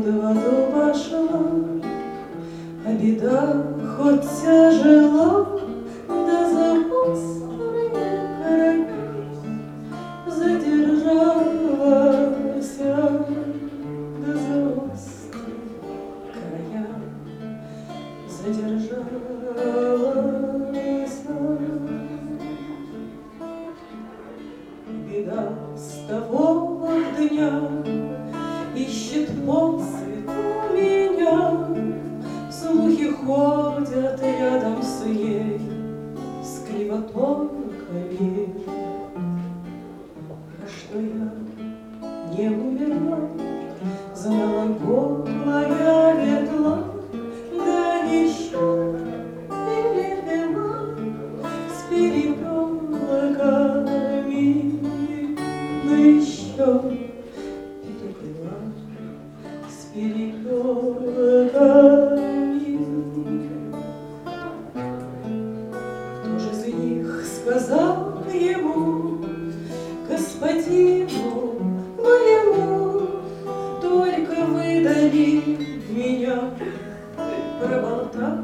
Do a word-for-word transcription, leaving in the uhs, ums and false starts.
под воду пошла, а беда хоть тяжела, да за острые края задержалась, да за острые края задержалась. Беда с того дня ищет по свету меня, слухи ходят рядом с ней, с кривотолками. А что я не умерла, знала голая ветла, да еще перепела с перепелками, да еще перепела с перепелками. Кто же из них сказал ему, господину моему, только выдали меня, проболтали